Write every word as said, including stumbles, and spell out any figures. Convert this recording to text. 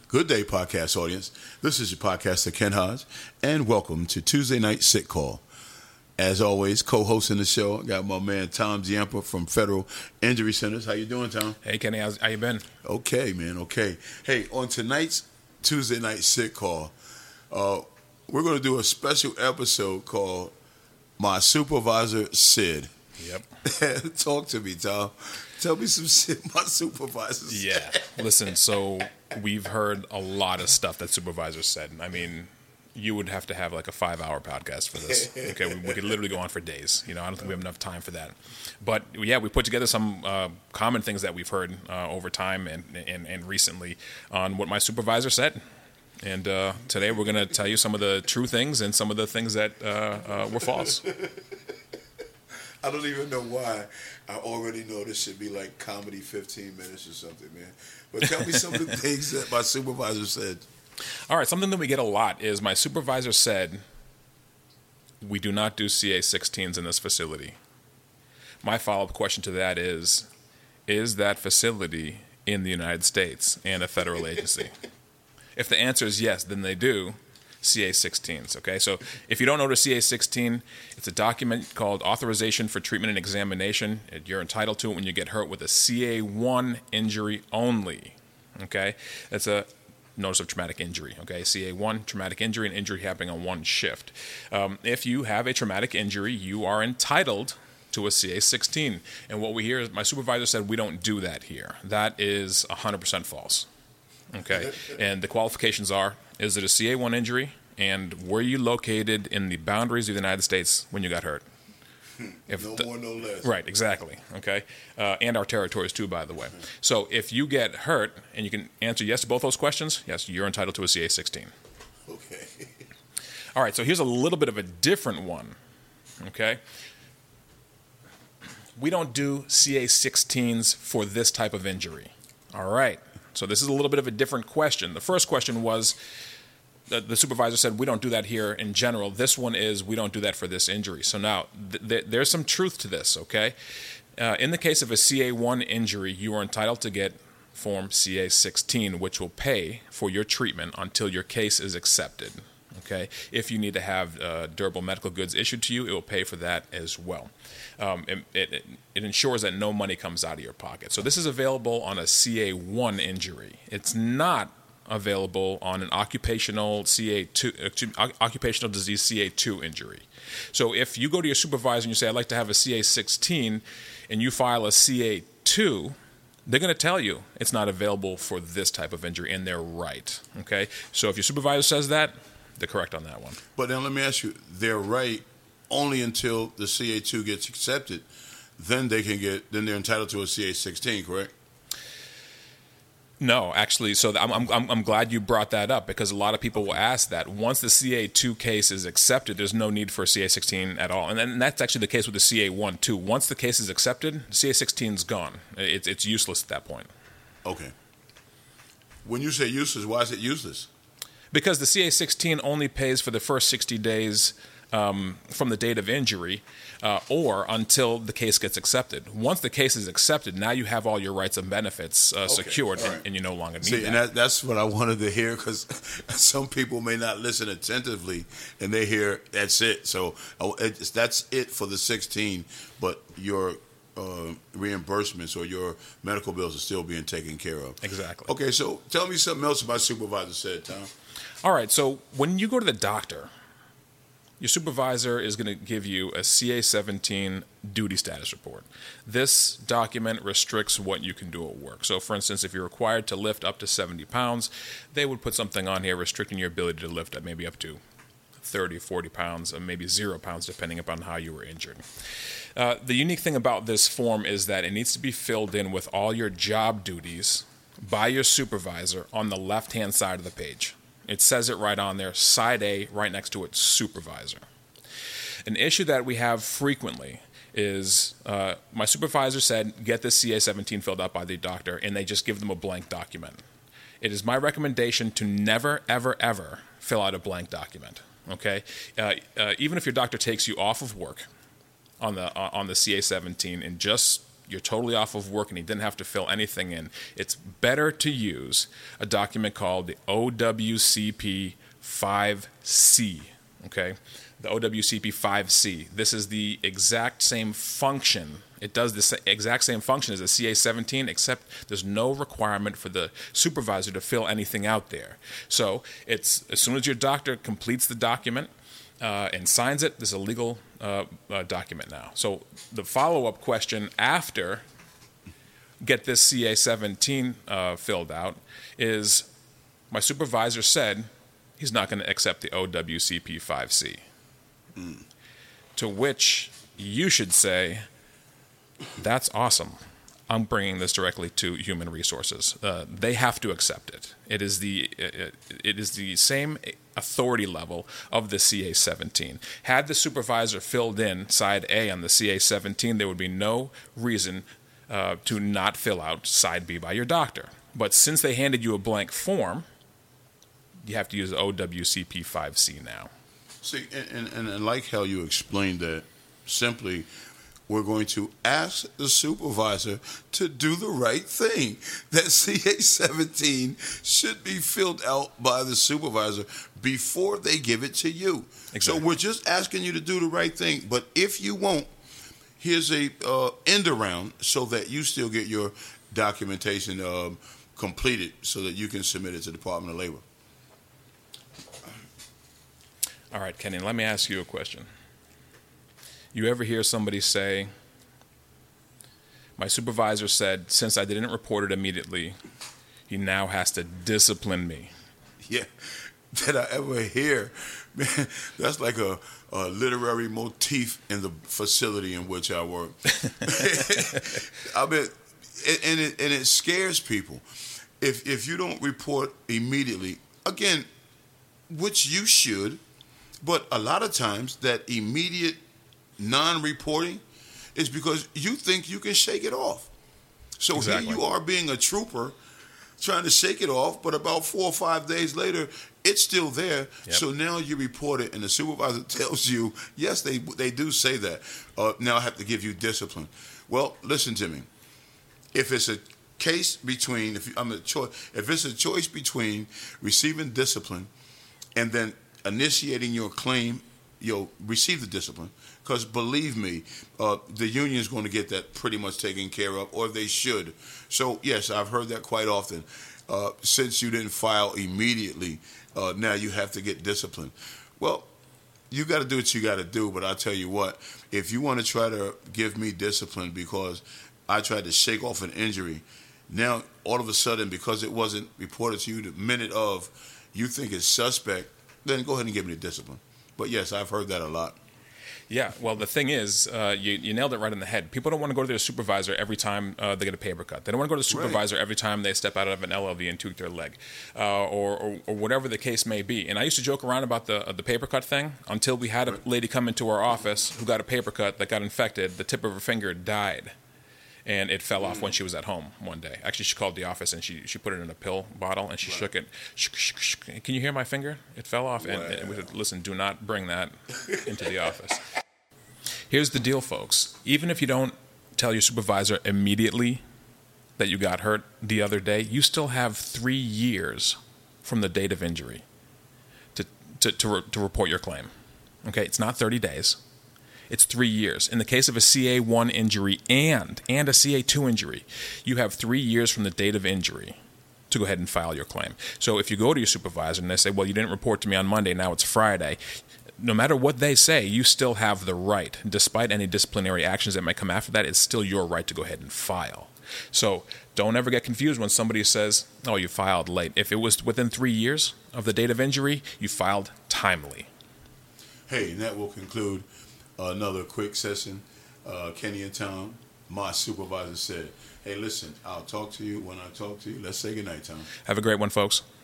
Good day, podcast audience. This is your podcaster, Ken Hodge, and welcome to Tuesday Night Sick Call. As always, co-hosting the show, I got my man Tom Giampa from Federal Injury Centers. How you doing, Tom? Hey, Kenny. How's, how you been? Okay, man. Okay. Hey, on tonight's Tuesday Night Sick Call, uh, we're going to do a special episode called My Supervisor Said. Yep. Talk to me, Tom. Tell me some shit my supervisor said. Yeah. Listen, so we've heard a lot of stuff that supervisors said. I mean, you would have to have like a five-hour podcast for this. Okay, we, we could literally go on for days. You know, I don't think we have enough time for that. But yeah, we put together some uh, common things that we've heard uh, over time and, and and recently on what my supervisor said. And uh, today we're going to tell you some of the true things and some of the things that uh, uh, were false. I don't even know why. I already know this should be like comedy fifteen minutes or something, man. But tell me some of the things that my supervisor said. All right, something that we get a lot is my supervisor said, we do not do C A sixteens in this facility. My follow-up question to that is, is that facility in the United States and a federal agency? If the answer is yes, then they do C A sixteens, okay? So if you don't know what a C A sixteen, it's a document called Authorization for Treatment and Examination. You're entitled to it when you get hurt with a C A one injury only, okay? That's a notice of traumatic injury, okay? C A one, traumatic injury, an injury happening on one shift. Um, if you have a traumatic injury, you are entitled to a C A sixteen. And what we hear is my supervisor said we don't do that here. That is one hundred percent false, okay? And the qualifications are, is it a C A one injury, and were you located in the boundaries of the United States when you got hurt? If no the, more, no less. Right, exactly, okay? Uh, and our territories, too, by the way. So if you get hurt and you can answer yes to both those questions, yes, you're entitled to a C A sixteen. Okay. All right, so here's a little bit of a different one, okay? We don't do C A sixteens for this type of injury. All right, so this is a little bit of a different question. The first question was, the, the supervisor said, we don't do that here in general. This one is, we don't do that for this injury. So now, th- th- there's some truth to this, okay? Uh, in the case of a C A one injury, you are entitled to get Form C A sixteen, which will pay for your treatment until your case is accepted, okay? If you need to have uh, durable medical goods issued to you, it will pay for that as well. Um, it, it, it ensures that no money comes out of your pocket. So this is available on a C A one injury. It's not available on an occupational C A two, uh, occupational disease C A two injury. So if you go to your supervisor and you say, I'd like to have a C A sixteen, and you file a C A two, they're going to tell you it's not available for this type of injury, and they're right, okay? So if your supervisor says that, they're correct on that one. But then let me ask you, they're right only until the C A two gets accepted. Then they can get, then they're entitled to a C A sixteen, correct? No, actually, so I'm, I'm I'm glad you brought that up, because a lot of people will ask that. Once the C A two case is accepted, there's no need for a C A sixteen at all. And, and that's actually the case with the C A one, too. Once the case is accepted, C A sixteen's gone. It's, it's useless at that point. Okay. When you say useless, why is it useless? Because the C A sixteen only pays for the first sixty days um, from the date of injury uh, or until the case gets accepted. Once the case is accepted, now you have all your rights and benefits uh, okay. secured, right. and, and you no longer need See, that. And that, that's what I wanted to hear, because some people may not listen attentively, and they hear, that's it. So it's, that's it for the sixteen, but your uh, reimbursements or your medical bills are still being taken care of. Exactly. Okay, so tell me something else my supervisor said, Tom. All right, so when you go to the doctor, your supervisor is going to give you a C A seventeen duty status report. This document restricts what you can do at work. So, for instance, if you're required to lift up to seventy pounds, they would put something on here restricting your ability to lift at maybe up to thirty, forty pounds, or maybe zero pounds, depending upon how you were injured. Uh, the unique thing about this form is that it needs to be filled in with all your job duties by your supervisor on the left-hand side of the page. It says it right on there, side A, right next to it, supervisor. An issue that we have frequently is uh, my supervisor said, get this C A seventeen filled out by the doctor, and they just give them a blank document. It is my recommendation to never, ever, ever fill out a blank document, okay? Uh, uh, even if your doctor takes you off of work on the uh, on the C A seventeen and just you're totally off of work and he didn't have to fill anything in, it's better to use a document called the O W C P five C, okay? The O W C P five C. This is the exact same function. It does the exact same function as the C A seventeen, except there's no requirement for the supervisor to fill anything out there. So it's as soon as your doctor completes the document uh, and signs it, this is a legal uh, uh, document now. So the follow-up question after get this C A seventeen uh, filled out is, my supervisor said he's not going to accept the O W C P five C. Mm. To which you should say, that's awesome. I'm bringing this directly to human resources. Uh, they have to accept it. It is the it, it is the same authority level of the C A seventeen. Had the supervisor filled in side A on the C A seventeen, there would be no reason uh, to not fill out side B by your doctor. But since they handed you a blank form, you have to use the O W C P five C now. See, and, and, and like how you explained that, simply, we're going to ask the supervisor to do the right thing. That C A seventeen should be filled out by the supervisor before they give it to you. Exactly. So we're just asking you to do the right thing. But if you won't, here's a uh, end around so that you still get your documentation um, completed so that you can submit it to the Department of Labor. All right, Kenny, let me ask you a question. You ever hear somebody say, my supervisor said, since I didn't report it immediately, he now has to discipline me? Yeah. Did I ever hear? Man, that's like a, a literary motif in the facility in which I work. I mean, and it, and it scares people. If, if you don't report immediately, again, which you should, but a lot of times that immediate non-reporting is because you think you can shake it off. So exactly. Here you are being a trooper trying to shake it off, but about four or five days later, it's still there. Yep. So now you report it, and the supervisor tells you, yes, they they do say that. Uh, now I have to give you discipline. Well, listen to me. If it's a case between, if you, I'm a choice, if it's a choice between receiving discipline and then initiating your claim, you'll receive the discipline. Because believe me, uh, the union is going to get that pretty much taken care of, or they should. So, yes, I've heard that quite often. Uh, since you didn't file immediately, uh, now you have to get disciplined. Well, you got to do what you got to do, but I'll tell you what, if you want to try to give me discipline because I tried to shake off an injury, now all of a sudden, because it wasn't reported to you the minute of, you think it's suspect, then go ahead and give me the discipline. But yes, I've heard that a lot. Yeah, well, the thing is, uh, you, you nailed it right in the head. People don't want to go to their supervisor every time uh, they get a paper cut. They don't want to go to the supervisor right. every time they step out of an L L V and tweak their leg, uh, or, or or whatever the case may be. And I used to joke around about the uh, the paper cut thing until we had a right. lady come into our office who got a paper cut that got infected. The tip of her finger died, and it fell off when she was at home one day. Actually, she called the office and she, she put it in a pill bottle and she right. shook it. Sh- sh- sh- Can you hear my finger? It fell off. Wow. And, and we said, listen, do not bring that into the office. Here's the deal, folks. Even if you don't tell your supervisor immediately that you got hurt the other day, you still have three years from the date of injury to to to, re- to report your claim. Okay, it's not thirty days. It's three years. In the case of a C A one injury and and a C A two injury, you have three years from the date of injury to go ahead and file your claim. So if you go to your supervisor and they say, well, you didn't report to me on Monday, now it's Friday, no matter what they say, you still have the right, despite any disciplinary actions that might come after that, it's still your right to go ahead and file. So don't ever get confused when somebody says, oh, you filed late. If it was within three years of the date of injury, you filed timely. Hey, and that will conclude another quick session. Uh, Kenny and Tom, my supervisor, said, hey, listen, I'll talk to you when I talk to you. Let's say goodnight, Tom. Have a great one, folks.